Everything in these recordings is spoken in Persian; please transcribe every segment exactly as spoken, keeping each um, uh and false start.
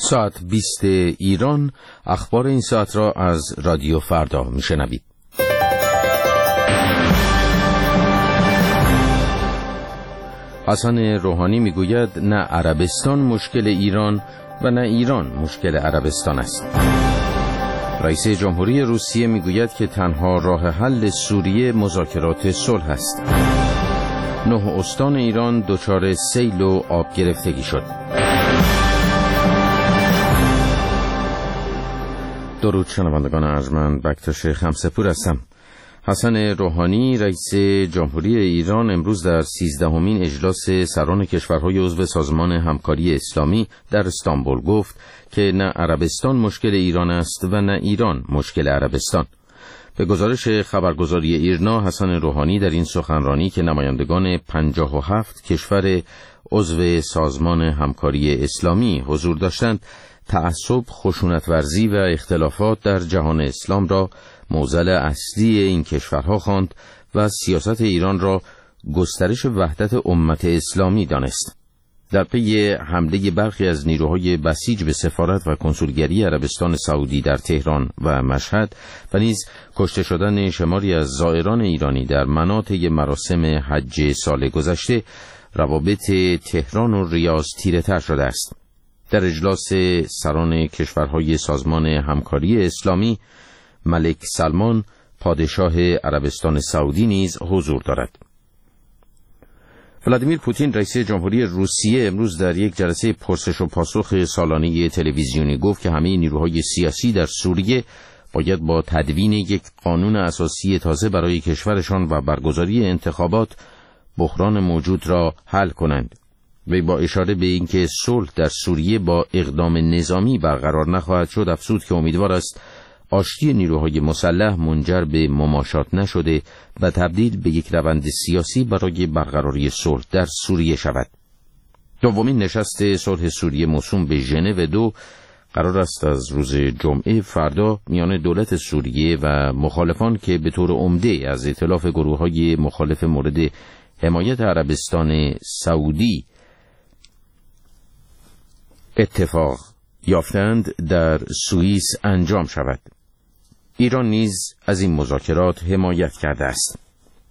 ساعت بیست ایران، اخبار این ساعت را از رادیو فردا میشنوید. حسن روحانی میگوید نه عربستان مشکل ایران و نه ایران مشکل عربستان است. رئیس جمهوری روسیه میگوید که تنها راه حل سوریه مذاکرات صلح است. نه استان ایران دچار سیل و آب گرفتگی شد. درود شنوندگان ارجمند، بکتاش خمسپور هستم. حسن روحانی رئیس جمهوری ایران امروز در سیزدهمین اجلاس سران کشورهای عضو سازمان همکاری اسلامی در استانبول گفت که نه عربستان مشکل ایران است و نه ایران مشکل عربستان. به گزارش خبرگزاری ایرنا، حسن روحانی در این سخنرانی که نمایندگان پنجاه و هفت کشور عضو سازمان همکاری اسلامی حضور داشتند، تعصب، خشونت‌ورزی و اختلافات در جهان اسلام را معضل اصلی این کشورها خواند و سیاست ایران را گسترش وحدت امت اسلامی دانست. در پی حمله برخی از نیروهای بسیج به سفارت و کنسولگری عربستان سعودی در تهران و مشهد و نیز کشته شدن شماری از زائران ایرانی در مناطق مراسم حج سال گذشته، روابط تهران و ریاض تیره‌تر شده است. در اجلاس سران کشورهای سازمان همکاری اسلامی، ملک سلمان پادشاه عربستان سعودی نیز حضور دارد. ولادیمیر پوتین رئیس جمهوری روسیه امروز در یک جلسه پرسش و پاسخ سالانه تلویزیونی گفت که همه نیروهای سیاسی در سوریه باید با تدوین یک قانون اساسی تازه برای کشورشان و برگزاری انتخابات بحران موجود را حل کنند. و با اشاره به اینکه صلح در سوریه با اقدام نظامی برقرار نخواهد شد، افزود که امیدوار است آشتی نیروهای مسلح منجر به مماشات نشده و تبدیل به یک روند سیاسی برای برقراری صلح در سوریه شود. دومین نشست صلح سوریه موسوم به ژنو دو قرار است از روز جمعه فردا میان دولت سوریه و مخالفان که به طور عمده از ائتلاف گروه‌های مخالف مورد حمایت عربستان سعودی اتفاق یافتند در سوئیس انجام شود. ایران نیز از این مذاکرات حمایت کرده است.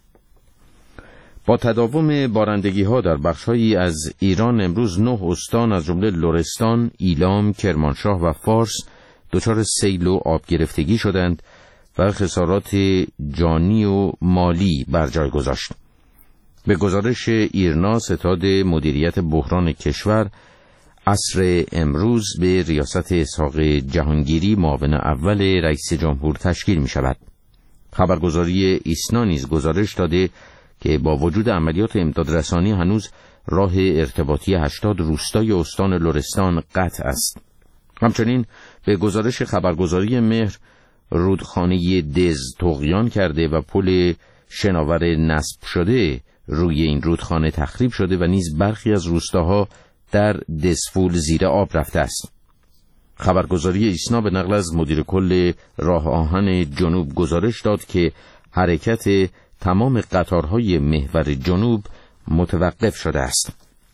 با تداوم بارندگی‌ها در بخش‌هایی از ایران امروز نه استان از جمله لرستان، ایلام، کرمانشاه و فارس دچار سیل و آب گرفتگی شدند و خسارات جانی و مالی بر جای گذاشت. به گزارش ایرنا، ستاد مدیریت بحران کشور عصر امروز به ریاست اسحاق جهانگیری معاون اول رئیس جمهور تشکیل می شود. خبرگزاری ایسنا نیز گزارش داده که با وجود عملیات امدادرسانی هنوز راه ارتباطی هشتاد روستای استان لرستان قطع است. همچنین به گزارش خبرگزاری مهر، رودخانه دز طغیان کرده و پل شناور نصب شده روی این رودخانه تخریب شده و نیز برخی از روستاها در دسفول زیر آب رفته است. خبرگزاری ایسنا به نقل از مدیر کل راه آهن جنوب گزارش داد که حرکت تمام قطارهای محور جنوب متوقف شده است.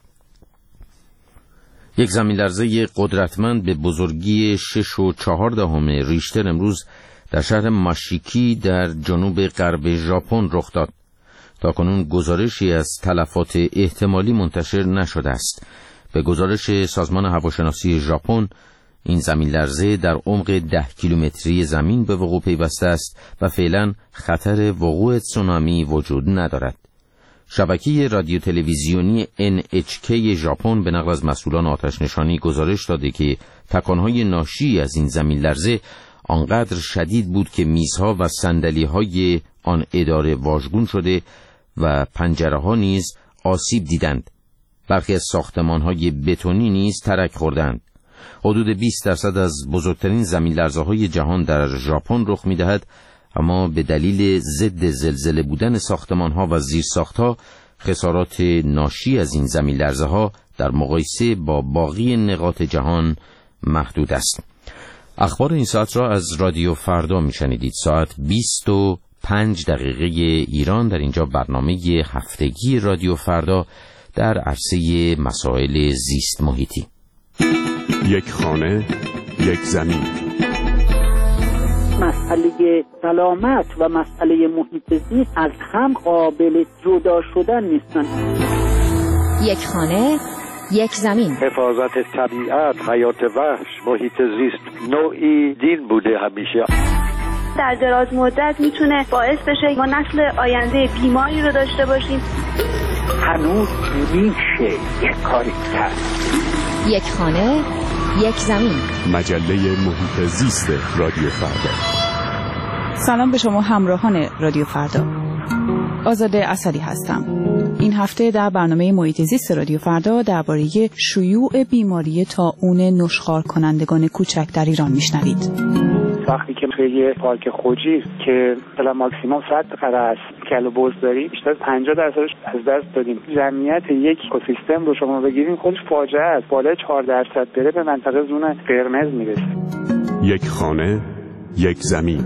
یک زمین‌لرزه قدرتمند به بزرگی شش و چهار دهم ریشتر امروز در شهر ماشیکی در جنوب غرب ژاپن رخ داد. تاکنون گزارشی از تلفات احتمالی منتشر نشده است. به گزارش سازمان هواشناسی ژاپن، این زمین لرزه در عمق ده کیلومتری زمین به وقوع پیوسته است و فعلا خطر وقوع تسونامی وجود ندارد. شبکه رادیو تلویزیونی ان اچ کی ژاپن به نقل از مسئولان آتش نشانی گزارش داده که تکانهای ناشی از این زمین لرزه آنقدر شدید بود که میزها و صندلی‌های آن اداره واژگون شده و پنجره‌ها نیز آسیب دیدند. برخی از ساختمان‌های بتونی نیز ترک خوردند. حدود بیست درصد از بزرگترین زمین‌لرزه‌های جهان در ژاپن رخ می‌دهد، اما به دلیل ضد زلزله بودن ساختمان‌ها و زیرساخت‌ها، خسارات ناشی از این زمین‌لرزه‌ها در مقایسه با باقی نقاط جهان محدود است. اخبار این ساعت را از رادیو فردا می‌شنیدید. ساعت بیست و پنج دقیقه ایران. در اینجا برنامه هفتگی رادیو فردا در عرصه مسائل زیست محیطی. یک خانه، یک زمین. مسئله سلامت و مسئله محیط زیست از هم قابل جدا شدن نیستن. یک خانه، یک زمین. حفاظت طبیعت، حیات وحش، محیط زیست نوعی دین بوده همیشه. در دراز مدت میتونه باعث بشه ما نسل آینده بیماری رو داشته باشیم. هنوز میشه یک کاری کرد. یک خانه، یک زمین. مجله محیط زیست رادیو فردا. سلام به شما همراهان رادیو فردا. آزاده اسدی هستم. این هفته در برنامه محیط زیست رادیو فردا درباره شیوع بیماری طاعون نشخوار کنندگان کوچک در ایران میشنوید. وقتی که توی یه پارک خوجی که مثلا ماکسیمم صد قره است کلو بز داریم، بیشتر پنجاه درصدش از دست دادیم. جمعیت یک اکوسیستم رو شما بگیرین خودش فاجعه است. بالای چهار درصد بره به منطقه زون قرمز میرسه. یک خانه، یک زمین.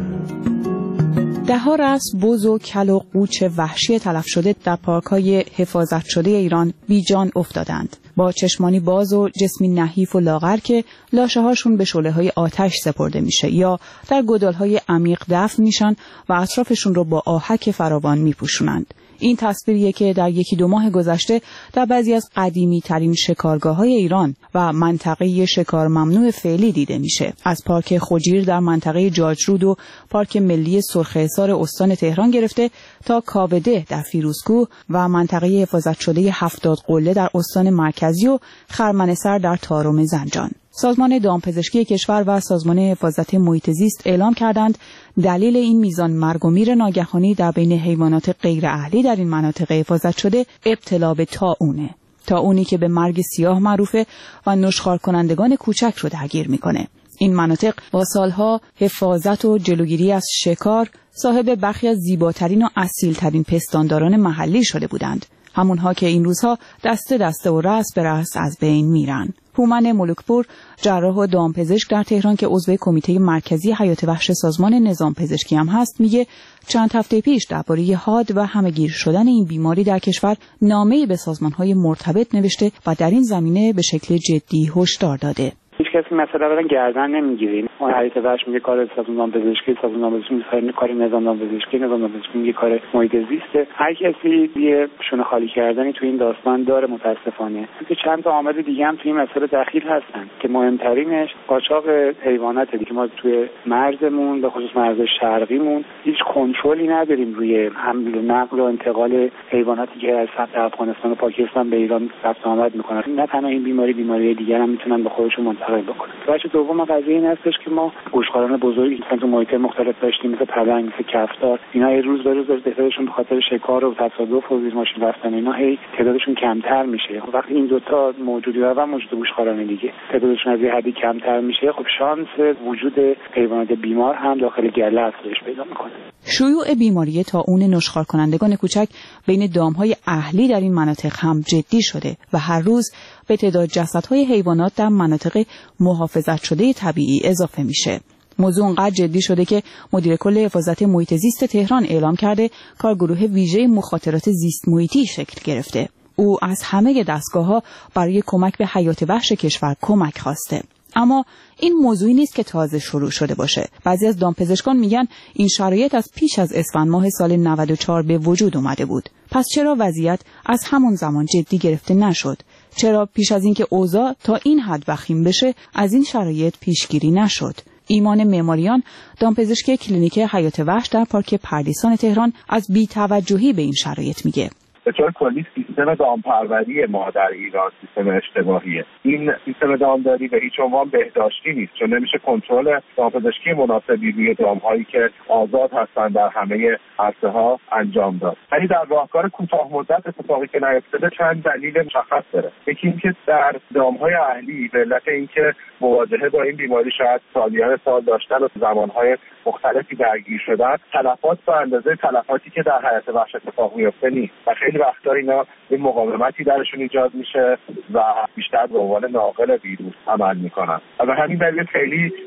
ده ها رأس بز و کل و قوچ وحشی تلف شده در پارک‌های حفاظت شده ایران بی جان افتادند، با چشمانی باز و جسمی نحیف و لاغر که لاشه هاشون به شعله‌های آتش سپرده میشه یا در گودال‌های عمیق دفن میشن و اطرافشون رو با آهک فراوان میپوشونند. این تصویریه که در یکی دو ماه گذشته در بعضی از قدیمی ترین شکارگاه‌های ایران و منطقه شکار ممنوع فعلی دیده میشه. از پارک خوجیر در منطقه جاجرود و پارک ملی سرخ-حصار استان تهران گرفته تا کاوده در فیروزکوه و منطقه حفاظت شده هفتاد قله در استان مرکزی و خرمنسر در تارم زنجان. سازمان دامپزشکی کشور و سازمان حفاظت محیط زیست اعلام کردند دلیل این میزان مرگ و میر ناگهانی در بین حیوانات غیر اهلی در این مناطق حفاظت شده ابتلا به طاعونه. طاعونی که به مرگ سیاه معروفه و نشخوار کنندگان کوچک رو درگیر میکنه. این مناطق با سالها حفاظت و جلوگیری از شکار صاحب برخی از زیباترین و اصیلترین پستانداران محلی شده بودند. همونها که این روزها دسته دسته و رأس به رأس از بین میرن. هومن ملکپور، جراح و دامپزشک در تهران که عضو کمیته مرکزی حیات وحش سازمان نظام پزشکی هم هست، میگه چند هفته پیش درباره حاد و همه‌گیر شدن این بیماری در کشور نامه‌ای به سازمان‌های مرتبط نوشته و در این زمینه به شکل جدی هشدار داده. هیچ کسی مثلا برای گردن نمیگیریم. اون حیات وحش میگه کار سازمان پزشکی، سازمان پزشکی میگه کار نظام پزشکی، نظام پزشکی میگه کار محیط زیست. هر کسی یه شونه خالی کردنی تو این داستان داره متاسفانه. که چند تا عامل دیگه هم تو این مسئله دخیل هستن که مهمترینش قاچاق حیواناته که ما توی مرزمون به خصوص مرز شرقیمون هیچ کنترلی نداریم روی حمل و نقل و انتقال حیواناتی که از سمت افغانستان و پاکستان به ایران رفت آمد میکنن. نه تنها این بیماری بیماری دیگر هم میتونن به خودشون منتقل بکنن. بچه دوم قضیه این هستش که ما گوشخواران بزرگی مثلا تو محیط مختلف داشتیم، مثل پلنگ، مثل کفتار. اینا یه روز به روز تعدادشون به خاطر شکار و تصادف و زیر ماشین رفتن اینا هی تعدادشون کمتر میشه. خب وقتی این دوتا موجودی و موجود گوشخواران دیگه تعدادشون از یه حدی کمتر میشه، خب شانس وجود حیوانات بیمار هم داخل گله افزایش پیدا میکنه. شیوع بیماری طاعون نشخوار کنندگان کوچک بین دامهای اهلی در این مناطق هم جدی شده و هر روز به تعداد جسدهای حیوانات در مناطق محافظت شده طبیعی اضافه میشه. موضوع اونقدر جدی شده که مدیر کل حفاظت محیط زیست تهران اعلام کرده کارگروه ویژه مخاطرات زیست محیطی شکل گرفته. او از همه دستگاه‌ها برای کمک به حیات وحش کشور کمک خواسته. اما این موضوعی نیست که تازه شروع شده باشه. بعضی از دامپزشکان میگن این شرایط از پیش از اسفند ماه سال نود و چهار به وجود اومده بود. پس چرا وضعیت از همون زمان جدی گرفته نشد؟ چرا پیش از اینکه اوضاع تا این حد وخیم بشه از این شرایط پیشگیری نشد؟ ایمان معماریان، دامپزشک کلینیک حیات وحش در پارک پردیسان تهران، از بی‌توجهی به این شرایط میگه. به طور کلی سیستم دامپروری ما در ایران سیستم اشتباهیه. این سیستم دامداری به هیچ عنوان بهداشتی نیست، چون نمیشه کنترل دامپزشکی مناسبی روی دامهایی که آزاد هستند در همه عرصه ها انجام داد. ولی در راهکار کوتاه مدت اتفاقی که نیفتاده چند دلیل مشخص داره. یکی اینکه در دامهای اهلی به علت اینکه مواجهه با این بیماری شاید سالیان سال داشتن و زمانهای مختلفی درگیر شدن، تلفات به اندازه تلفاتی که در حیات وحش اتفاق میفته نیست و خیلی وقتا اینا این مقاومتی درشون ایجاد میشه و بیشتر به عنوان ناقل ویروس عمل میکنن و به همین دلیل خیلی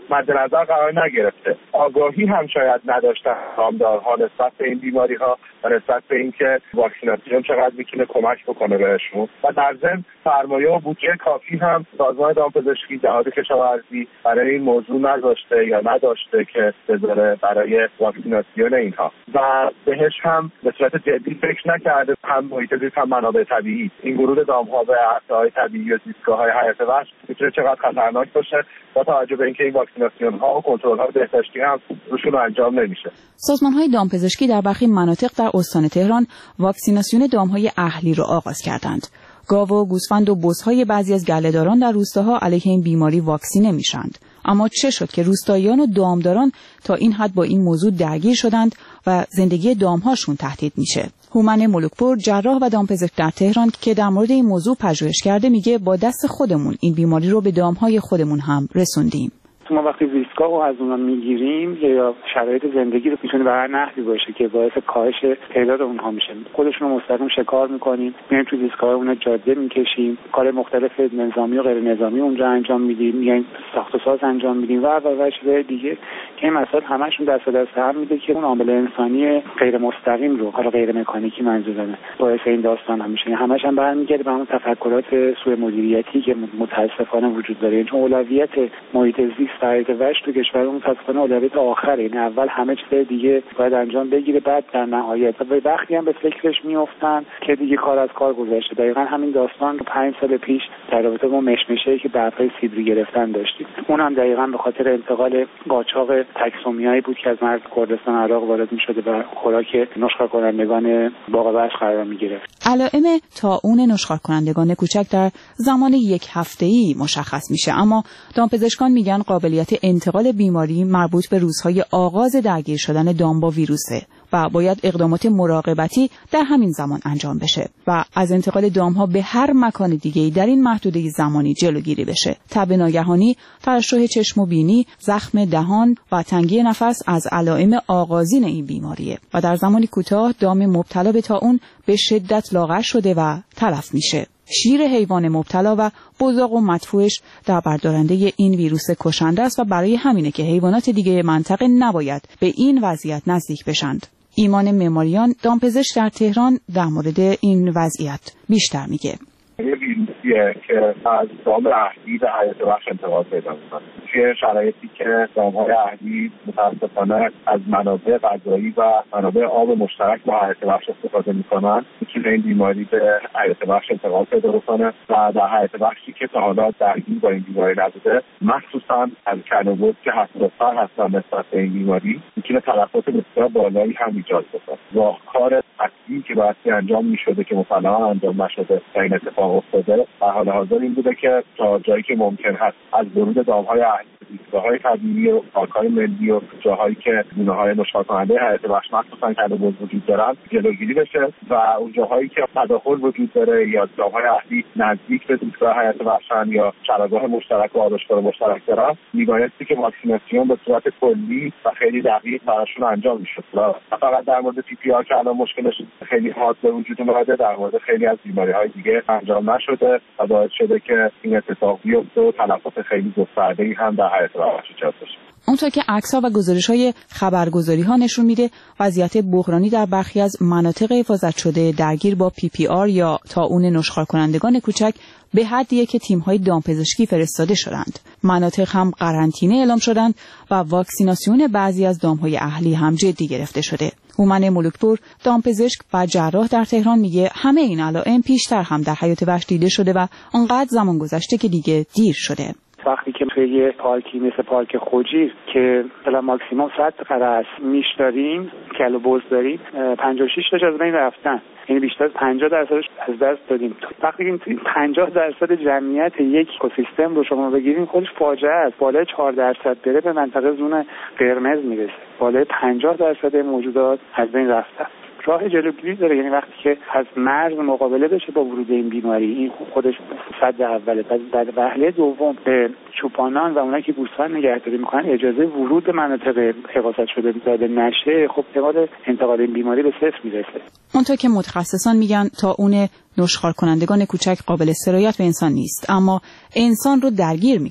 مد نظر قرار نگرفته. آگاهی هم شاید نداشتن دامدارها نسبت به این بیماری ها و نسبت به اینکه واکسیناسیون چقدر میتونه کمک بکنه بهشون و در ضمن سرمایه و بودجه کافی هم سازمان دامپزشکی جهاد کشاورزی برای این موضوع نذاشته یا نداشته که بذاره برای واکسیناسیون اینها و بهش هم به صورت جدی فکر نکرده. هم محیط زیست هم منابع طبیعی این ورود دامها به عرصه‌های طبیعی و زیستگاه‌های حیات وحش میتونه چقدر خطرناک باشه با توجه به اینکه این واکسیناسیون ها و کنترل ها بهداشتی هم روشون انجام نمیشه. سازمان های دامپزشکی در برخی مناطق در استان تهران واکسیناسیون دامهای اهلی را آغاز کردند. گاو و گوسفند و بزهای بعضی از گله‌داران در روستاها علیه این بیماری واکسینه میشند. اما چه شد که روستاییان و دامداران تا این حد با این موضوع درگیر شدند و زندگی دامهاشون تهدید میشه؟ هومن ملوکپور، جراح و دامپزشک در تهران که در مورد این موضوع پژوهش کرده، میگه با دست خودمون این بیماری رو به دامهای خودمون هم رسوندیم. ما وقتی زیستگاه رو از اونا میگیریم یا شرایط زندگی رو میتونه به هر نحوی باشه که باعث کاهش تعداد اونها میشه. خودشون رو مستقیم شکار میکنیم، میایم تو زیستگاه اونها جاده میکشیم، کار مختلف نظامی و غیر نظامی اونجا انجام میدیم، میایم ساخت و ساز انجام میدیم و و و چیزای دیگه که این مسائل همشون دست به دست هم میده که اون عامل انسانی غیر مستقیم رو، حالا غیر مکانیکی منظورمه، باعث این داستان هم میشه. همش هم برمیگرده به همون تفکرات سوء مدیریتی که متاسفانه وجود داره. چون اولویت محیط زیست حیات وحش تو کشورمون متاسفانه اولویت آخره. این اول همه چیز دیگه باید انجام بگیره، بعد در نهایت و وقتی هم به فکرش میافتن که دیگه کار از کار گذشته. دقیقاً همین داستان رو پنج سال پیش در رابطه با مشمشه‌ای که برفای سیبری گرفتن داشتیم. اون هم دقیقاً به خاطر انتقال قاچاق تکسومیایی بود که از مرز کردستان عراق وارد می‌شده و خوراک نشخوار کنندگان باغ وحش قرار می‌گرفت. علائم طاعون نشخوار کنندگان کوچک در زمان یک هفته‌ای مشخص میشه، اما دامپزشکان میگن قابلیت انتقال بیماری مربوط به روزهای آغاز درگیر شدن دام با ویروسه و باید اقدامات مراقبتی در همین زمان انجام بشه و از انتقال دامها به هر مکان دیگه‌ای در این محدوده زمانی جلوگیری بشه. تب ناگهانی، ترشح چشم و بینی، زخم دهان و تنگی نفس از علائم آغازین این بیماریه و در زمانی کوتاه دام مبتلا به طاعون به شدت لاغر شده و تلف میشه. شیر حیوان مبتلا و بزاق و مدفوعش در بردارنده این ویروس کشنده است و برای همینه که حیوانات دیگه منطقه نباید به این وضعیت نزدیک بشند. ایمان معماریان، دامپزشک در تهران، در مورد این وضعیت بیشتر میگه. یه ویروسیه که از دام اهلی به حیات وحش انتقال پیدا میکنه. توی شرایطی که دامهای اهلی متاسفانه از منابع غذایی و منابع آب مشترک با حیات وحش استفاده میکنن، میتونه این بیماری به حیات وحش انتقال پیدا بکنه و در حیات وحشی که تا حالا درگیر با این بیماری نبوده، مخصوصا از کلوبوز که حساس‌تر هستن نسبت به این بیماری، میتونه تلفات بسیار بالایی هم ایجاد بکنه. راهکار اصلی که باید انجام میشده که مثلا انجام نشده و این اتفاق افتاده در حال حاضر این بوده که تا جایی که ممکن هست از ورود دامهای اهلی زیستگاه‌های طبیعی و پارک‌های ملی و جاهایی که گونه‌های نشخوار کننده حیات وحش مخصوصا کلوبوز وجود دارن جلوگیری بشه و اون جاهایی که تداخل وجود داره یا دامهای اهلی نزدیک به زیستگاه حیات وحشن یا چراگاه مشترک و آرایشگاه مشترک دارن، میبایستی که واکسیناسیون به صورت کلی و خیلی دقیق براشون انجام میشد. و فقط در مورد پی پی آر که الان مشکلش خیلی حاد به وجود اومده، در مورد خیلی از بیماری‌های دیگه انجام نشده و باعث شده که این اتفاق بیفته و تلفات خیلی گسترده‌ای هم در حیات وحش ایجاد بشه. اونطور که عکس‌ها و گزارش‌های خبرگزاری‌ها نشون میده، وضعیت بحرانی در برخی از مناطق حفاظت شده درگیر با پی پی آر یا طاعون نشخوار کنندگان کوچک به حدیه که تیم‌های دامپزشکی فرستاده شدند. مناطق هم قرنطینه اعلام شدند و واکسیناسیون بعضی از دام‌های اهلی هم جدی گرفته شده. هومن ملوکپور، دامپزشک و جراح در تهران، میگه همه این علائم پیشتر هم در حیات وحش دیده شده و انقدر زمان گذشته که دیگه دیر شده. وقتی که توی یه پارکی مثل پارک خوجیر که مثلا ماکسیموم صد قرص میش داریم، کلوبوز داریم، پنجاه و شش تاش از بین رفتن، یعنی بیشتر از پنجاه درصدش از دست دادیم. وقتی که پنجاه درصد جمعیت یک اکوسیستم رو شما بگیریم، خودش فاجعه است. بالای چهار درصد بره به منطقه زون قرمز میرسه. بالای پنجاه درصد موجودات از بین رفتن. راه جلوگیری داره، یعنی وقتی که از مرز مقابله بشه با ورود این بیماری، این خودش صد اوله. پس در وهله دوم به چوپانان و اونایی که گوسفند نگهداری میکنن اجازه ورود به مناطق حفاظت شده داده نشه، خب احتمال انتقال این بیماری به صفر میرسه. اونطور که متخصصان میگن طاعون نشخوار کنندگان کوچک قابل سرایت به انسان نیست، اما انسان رو درگیر میکنه.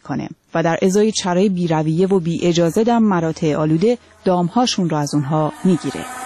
و در ازای چره بی‌رویه و بی اجازه در مراتع آلوده دامهاشون رو از اونها میگیره.